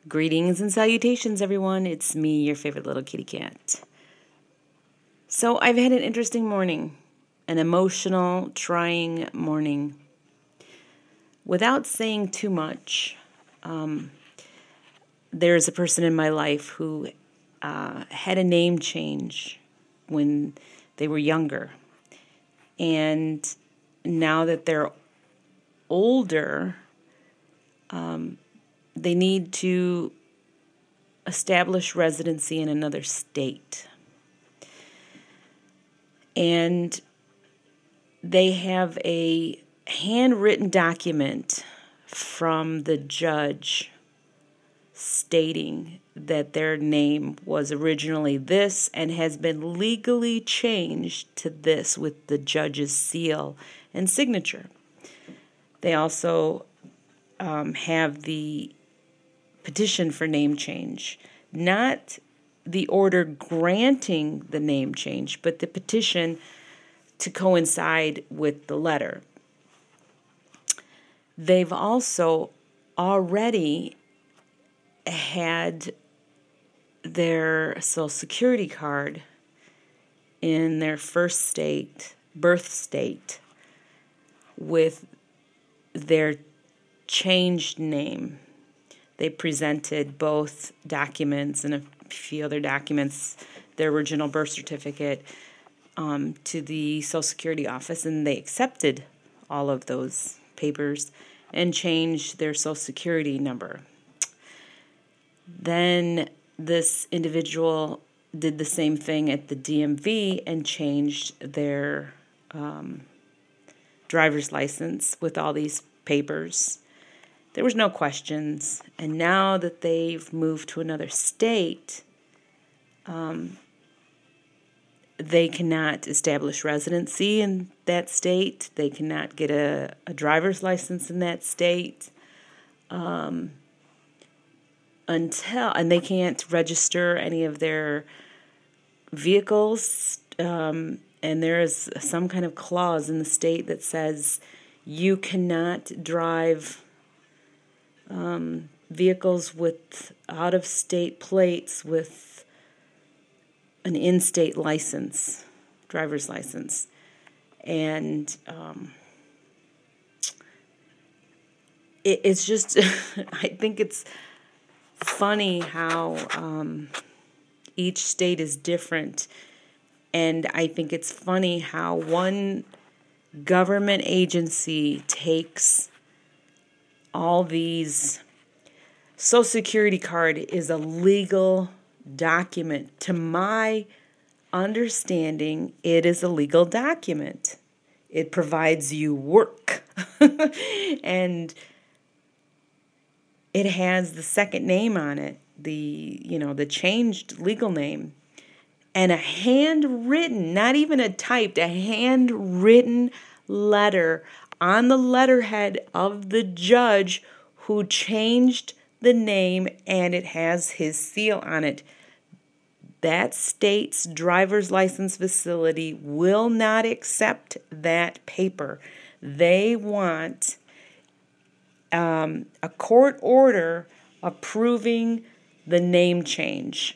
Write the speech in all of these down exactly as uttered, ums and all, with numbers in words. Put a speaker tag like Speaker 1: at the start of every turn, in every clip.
Speaker 1: Greetings and salutations, everyone. It's me, your favorite little kitty cat. So I've had an interesting morning, an emotional, trying morning. Without saying too much, um, there's a person in my life who uh, had a name change when they were younger. And now that they're older, um, they need to establish residency in another state. And they have a handwritten document from the judge stating that their name was originally this and has been legally changed to this with the judge's seal and signature. They also um, have the petition for name change, not the order granting the name change, but the petition to coincide with the letter. They've also already had their Social Security card in their first state, birth state, with their changed name. They presented both documents and a few other documents, their original birth certificate, um, to the Social Security office, and they accepted all of those papers and changed their Social Security number. Then this individual did the same thing at the D M V and changed their um, driver's license with all these papers. There was no questions, and now that they've moved to another state, um, they cannot establish residency in that state. They cannot get a, a driver's license in that state um, until, and they can't register any of their vehicles. Um, and there is some kind of clause in the state that says you cannot drive Um, vehicles with out-of-state plates with an in-state license, driver's license. And um, it, it's just, I think it's funny how um, each state is different. And I think it's funny how one government agency takes all these. Social Security card is a legal document. To my understanding, it is a legal document. It provides you work. And it has the second name on it, the, you know, the changed legal name. And a handwritten, not even a typed, a handwritten letter on the letterhead of the judge who changed the name, and it has his seal on it. That state's driver's license facility will not accept that paper. They want um, a court order approving the name change.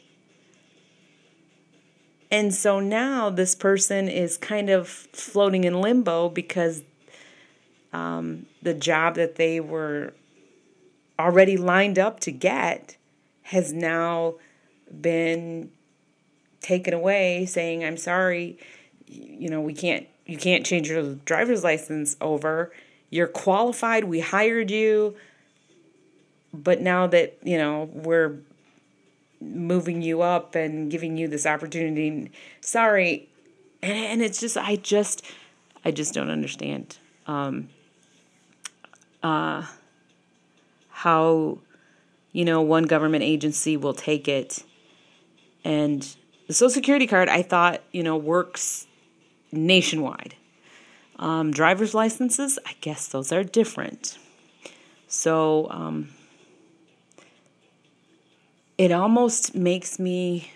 Speaker 1: And so now this person is kind of floating in limbo because Um, the job that they were already lined up to get has now been taken away, saying, I'm sorry, you know, we can't, you can't change your driver's license over. You're qualified. We hired you. But now that, you know, we're moving you up and giving you this opportunity, sorry. And, and it's just, I just, I just don't understand. Um, Uh, how, you know, one government agency will take it. And the Social Security card, I thought, you know, works nationwide. Um, driver's licenses, I guess those are different. So um, it almost makes me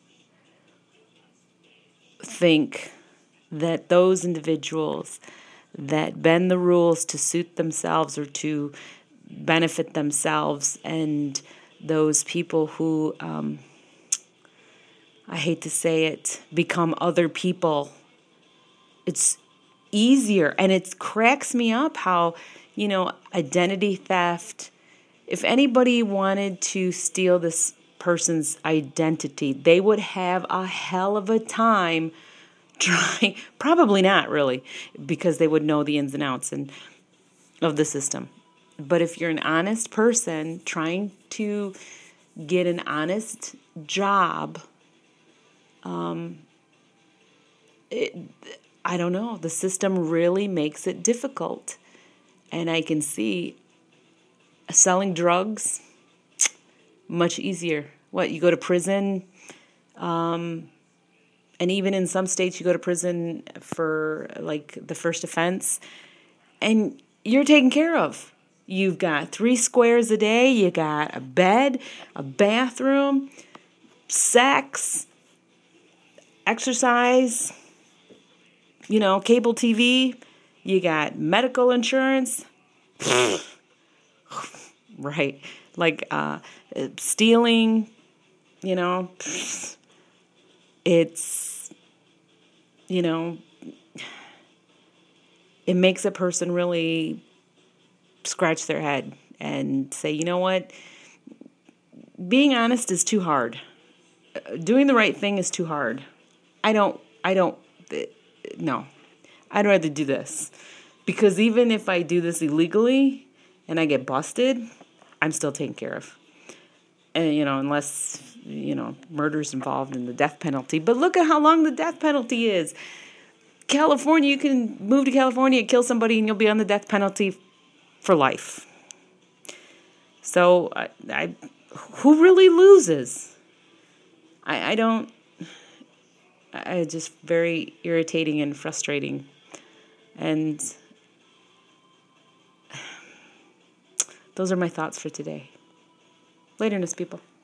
Speaker 1: think that those individuals that bend the rules to suit themselves or to benefit themselves and those people who, um, I hate to say it, become other people. It's easier, and it cracks me up how, you know, identity theft, if anybody wanted to steal this person's identity, they would have a hell of a time trying, probably not really, because they would know the ins and outs and of the system. But if you're an honest person trying to get an honest job, um, it, I don't know, the system really makes it difficult. And I can see selling drugs, much easier. What, you go to prison, um, and even in some states you go to prison for like the first offense, and you're taken care of. You've got three squares a day, you got a bed, a bathroom, sex, exercise, you know, cable T V, you got medical insurance. Right. Like uh, stealing, you know, it's, you know, it makes a person really scratch their head and say, you know what, being honest is too hard. Doing the right thing is too hard. I don't, I don't, no, I'd rather do this. Because even if I do this illegally and I get busted, I'm still taken care of. And, you know, unless, you know, murder's involved in the death penalty. But look at how long the death penalty is. California, you can move to California and kill somebody and you'll be on the death penalty for life. So, I, I who really loses? I, I don't, I just very irritating and frustrating. And those are my thoughts for today. Laterness, people.